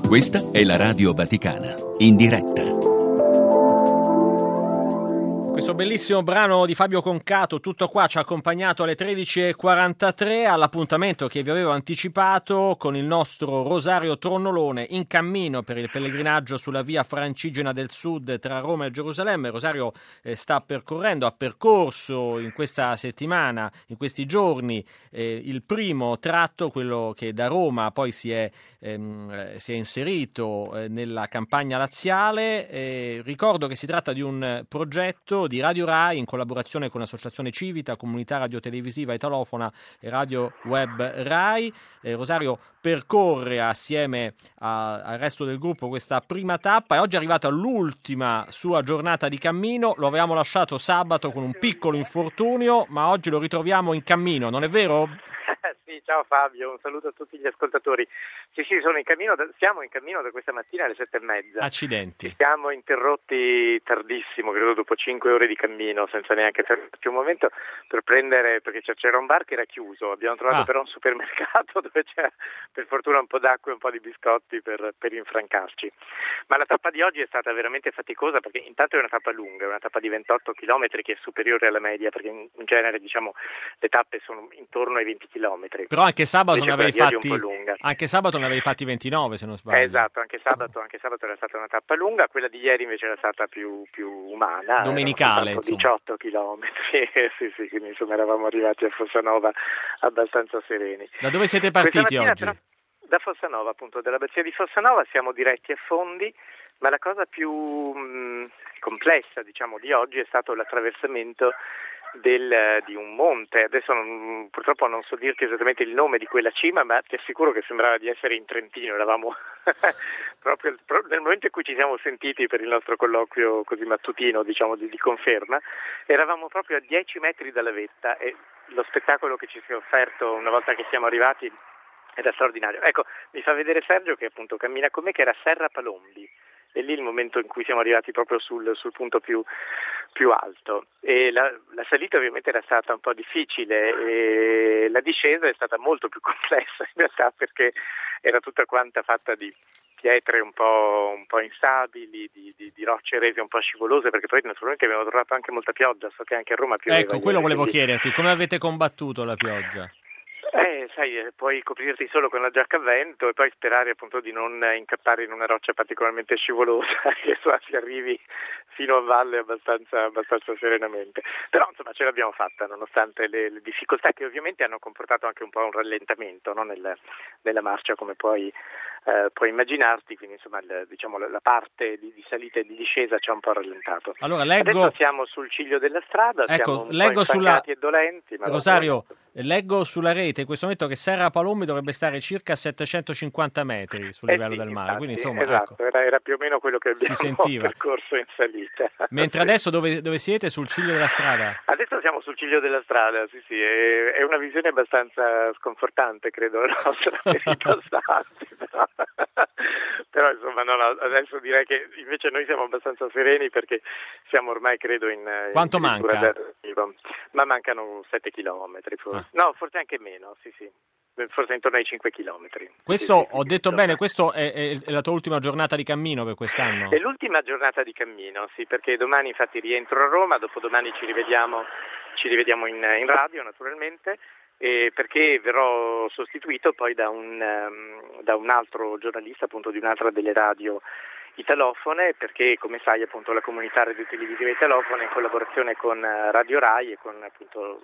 Questa è la Radio Vaticana, in diretta. Questo bellissimo brano di Fabio Concato, Tutto qua, ci ha accompagnato alle 13.43 all'appuntamento che vi avevo anticipato con il nostro Rosario Tronnolone in cammino per il pellegrinaggio sulla via Francigena del Sud tra Roma e Gerusalemme. Rosario ha percorso in questa settimana, in questi giorni, il primo tratto, quello che da Roma poi si è inserito nella campagna laziale. Ricordo che si tratta di un progetto di Radio Rai in collaborazione con l'Associazione Civita, Comunità Radiotelevisiva Italofona e Radio Web Rai. Rosario percorre assieme al resto del gruppo questa prima tappa e oggi è arrivata all'ultima sua giornata di cammino. Lo avevamo lasciato sabato con un piccolo infortunio, ma oggi lo ritroviamo in cammino, non è vero? Sì, ciao Fabio, un saluto a tutti gli ascoltatori. Sì, siamo in cammino da questa mattina alle 7:30. Accidenti. Ci siamo interrotti tardissimo, credo dopo 5 ore di cammino, senza neanche fermarci un momento per prendere, perché c'era un bar che era chiuso. Abbiamo trovato però un supermercato dove c'era per fortuna un po' d'acqua e un po' di biscotti per infrancarci. Ma la tappa di oggi è stata veramente faticosa, perché intanto è una tappa lunga, è una tappa di 28 chilometri che è superiore alla media, perché in genere le tappe sono intorno ai 20 chilometri. Però anche sabato ne avevi fatti 29, se non sbaglio. Esatto, anche sabato era stata una tappa lunga, quella di ieri invece era stata più umana. Domenicale, 18 chilometri, sì, quindi insomma eravamo arrivati a Fossanova abbastanza sereni. Da dove siete partiti oggi? Però, da Fossanova, appunto, dall'abbazia di Fossanova siamo diretti a Fondi, ma la cosa più complessa, di oggi è stato l'attraversamento di un monte. Adesso purtroppo non so dirti esattamente il nome di quella cima, ma ti assicuro che sembrava di essere in Trentino. Eravamo proprio nel momento in cui ci siamo sentiti per il nostro colloquio così mattutino, di conferma, eravamo proprio a 10 metri dalla vetta e lo spettacolo che ci si è offerto una volta che siamo arrivati era straordinario. Ecco, mi fa vedere Sergio che appunto cammina con me, che era Serra Palombi. E lì il momento in cui siamo arrivati proprio sul punto più alto, e la salita ovviamente era stata un po' difficile e la discesa è stata molto più complessa in realtà, perché era tutta quanta fatta di pietre un po' instabili, di rocce rese un po' scivolose, perché poi naturalmente abbiamo trovato anche molta pioggia, so che anche a Roma pioveva. Ecco, quello volevo chiederti, come avete combattuto la pioggia? Puoi coprirti solo con la giacca a vento e poi sperare appunto di non incappare in una roccia particolarmente scivolosa e si arrivi fino a valle abbastanza serenamente. Però insomma ce l'abbiamo fatta, nonostante le difficoltà che ovviamente hanno comportato anche un po' un rallentamento, no? nella marcia, come puoi immaginarti, quindi insomma la parte di salita e di discesa ci ha un po' rallentato. Allora Adesso siamo sul ciglio della strada, siamo un po' infangati e dolenti. Ma Rosario, leggo sulla rete in questo momento che Serra Palombi dovrebbe stare circa a 750 metri sul livello del mare, quindi insomma esatto, ecco, era più o meno quello che abbiamo percorso in salita. Mentre adesso dove siete? Sul ciglio della strada? Adesso siamo sul ciglio della strada, sì, è una visione abbastanza sconfortante, credo, la nostra per i passanti, però insomma adesso direi che invece noi siamo abbastanza sereni, perché siamo ormai credo in Quanto manca? Ma mancano 7 chilometri forse. No, forse anche meno, sì, forse intorno ai 5 chilometri. Questo, ho detto bene, questo è la tua ultima giornata di cammino per quest'anno? È l'ultima giornata di cammino, sì, perché domani infatti rientro a Roma, dopodomani ci rivediamo in radio naturalmente, perché verrò sostituito poi da un altro giornalista, appunto, di un'altra delle radio italofone, perché come sai appunto la comunità radiotelevisiva italofona, in collaborazione con Radio Rai e con appunto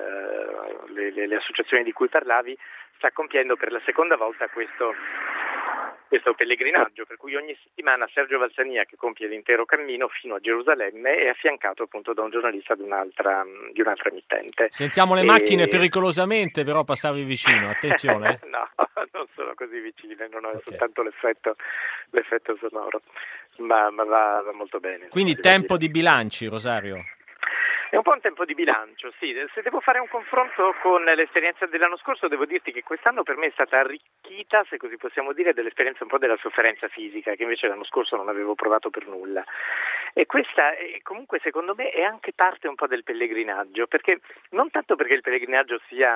le associazioni di cui parlavi, sta compiendo per la seconda volta questo pellegrinaggio, per cui ogni settimana Sergio Valsania, che compie l'intero cammino fino a Gerusalemme, è affiancato appunto da un giornalista di un'altra emittente. Sentiamo le macchine pericolosamente però passarvi vicino, attenzione. No, non sono così vicine, non ho soltanto l'effetto sonoro, ma va molto bene. Quindi tempo di bilanci, Rosario? È un po' un tempo di bilancio, sì. Se devo fare un confronto con l'esperienza dell'anno scorso, devo dirti che quest'anno per me è stata arricchita, se così possiamo dire, dell'esperienza un po' della sofferenza fisica, che invece l'anno scorso non avevo provato per nulla. E questa comunque secondo me è anche parte un po' del pellegrinaggio, perché non tanto perché il pellegrinaggio sia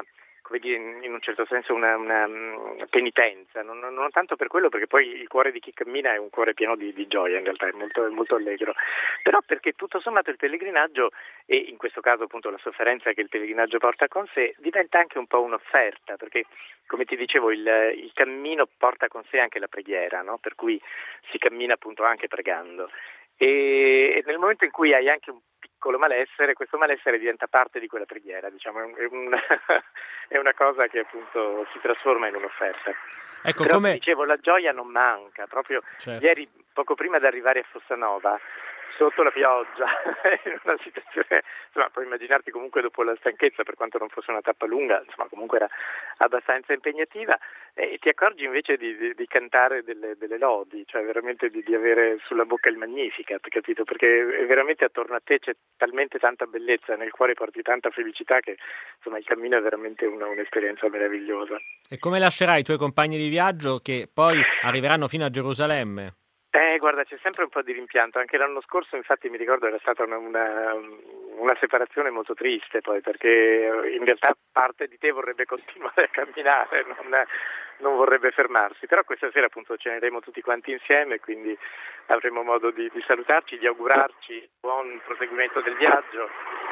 come dire, in un certo senso una penitenza, non tanto per quello, perché poi il cuore di chi cammina è un cuore pieno di gioia, in realtà è molto allegro, però perché tutto sommato il pellegrinaggio, e in questo caso appunto la sofferenza che il pellegrinaggio porta con sé, diventa anche un po' un'offerta, perché come ti dicevo il cammino porta con sé anche la preghiera, no? Per cui si cammina appunto anche pregando. E nel momento in cui hai anche un piccolo malessere, questo malessere diventa parte di quella preghiera, diciamo, è una cosa che appunto si trasforma in un'offerta. Ecco, però come dicevo, la gioia non manca, proprio certo. Ieri, poco prima di arrivare a Fossanova, sotto la pioggia, in una situazione, insomma, puoi immaginarti comunque dopo la stanchezza, per quanto non fosse una tappa lunga, insomma comunque era abbastanza impegnativa, e ti accorgi invece di cantare delle lodi, cioè veramente di avere sulla bocca il Magnificat, capito? Perché veramente attorno a te c'è talmente tanta bellezza, nel cuore porti tanta felicità che insomma il cammino è veramente un'esperienza meravigliosa. E come lascerai i tuoi compagni di viaggio che poi arriveranno fino a Gerusalemme? Guarda, c'è sempre un po' di rimpianto, anche l'anno scorso infatti mi ricordo era stata una separazione molto triste poi, perché in realtà parte di te vorrebbe continuare a camminare, non vorrebbe fermarsi, però questa sera appunto ceneremo tutti quanti insieme, quindi avremo modo di salutarci, di augurarci buon proseguimento del viaggio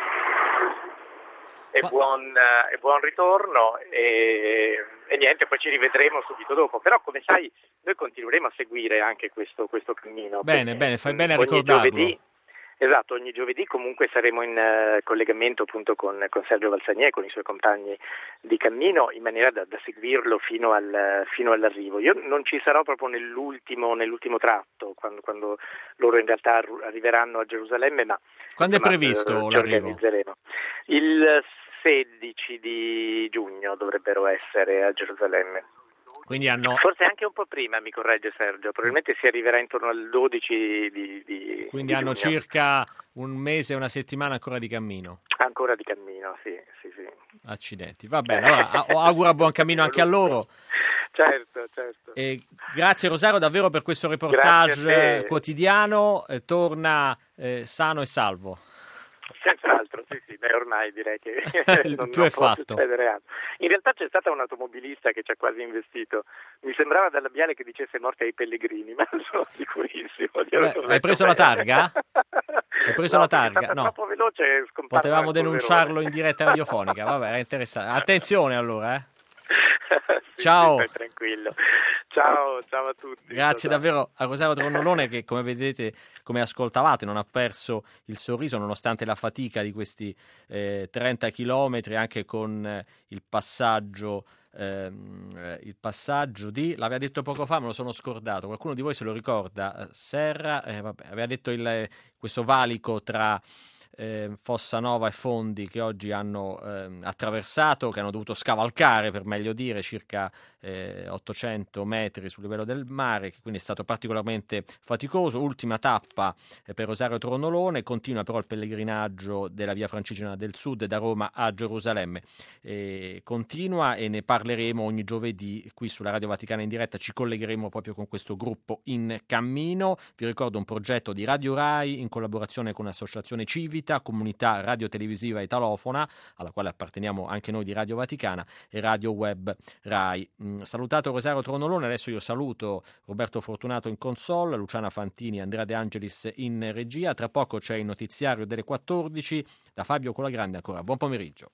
e buon ritorno e niente, poi ci rivedremo subito dopo, però come sai noi continueremo a seguire anche questo cammino. Bene, fai bene a ogni ricordarlo. Giovedì, esatto, ogni giovedì comunque saremo in collegamento appunto con Sergio Valsanier, con i suoi compagni di cammino, in maniera da seguirlo fino all'arrivo. Io non ci sarò proprio nell'ultimo tratto, quando loro in realtà arriveranno a Gerusalemme, ma quando è previsto ci l'arrivo? organizzeremo. Il 16 di giugno dovrebbero essere a Gerusalemme. Quindi Forse anche un po' prima, mi corregge Sergio, probabilmente si arriverà intorno al 12 di Quindi hanno giugno. circa un mese e una settimana ancora di cammino. Ancora di cammino, sì. Accidenti, va bene, allora auguro buon cammino anche a loro. Certo. E grazie Rosario davvero per questo reportage quotidiano, torna sano e salvo. Senz'altro, sì, beh, ormai direi che non più è può fatto. succedere altro. In realtà c'è stata un automobilista che ci ha quasi investito, mi sembrava dal labiale che dicesse morte ai pellegrini, ma non sono sicurissimo. Hai preso la targa? Hai preso la targa? No, troppo veloce, è scomparso. Potevamo denunciarlo in diretta radiofonica, vabbè, era interessante. Attenzione allora, Ciao. Stai tranquillo. Ciao a tutti. Grazie davvero a Rosario Tronnolone che, come vedete, come ascoltavate, non ha perso il sorriso nonostante la fatica di questi 30 chilometri, anche con il passaggio di, l'aveva detto poco fa, me lo sono scordato, qualcuno di voi se lo ricorda, Serra, aveva detto questo valico tra Fossanova e Fondi che oggi hanno attraversato, che hanno dovuto scavalcare, per meglio dire, circa 800 metri sul livello del mare, che quindi è stato particolarmente faticoso. Ultima tappa per Rosario Tronnolone, continua però il pellegrinaggio della Via Francigena del Sud da Roma a Gerusalemme, continua, e ne parleremo ogni giovedì qui sulla Radio Vaticana in diretta. Ci collegheremo proprio con questo gruppo in cammino. Vi ricordo un progetto di Radio Rai in collaborazione con l'associazione Civita, comunità radiotelevisiva italofona, alla quale apparteniamo anche noi di Radio Vaticana, e Radio Web Rai. Salutato Rosario Tronnolone, adesso io saluto Roberto Fortunato in console, Luciana Fantini, Andrea De Angelis in regia. Tra poco c'è il notiziario delle 14, da Fabio Colagrande ancora buon pomeriggio.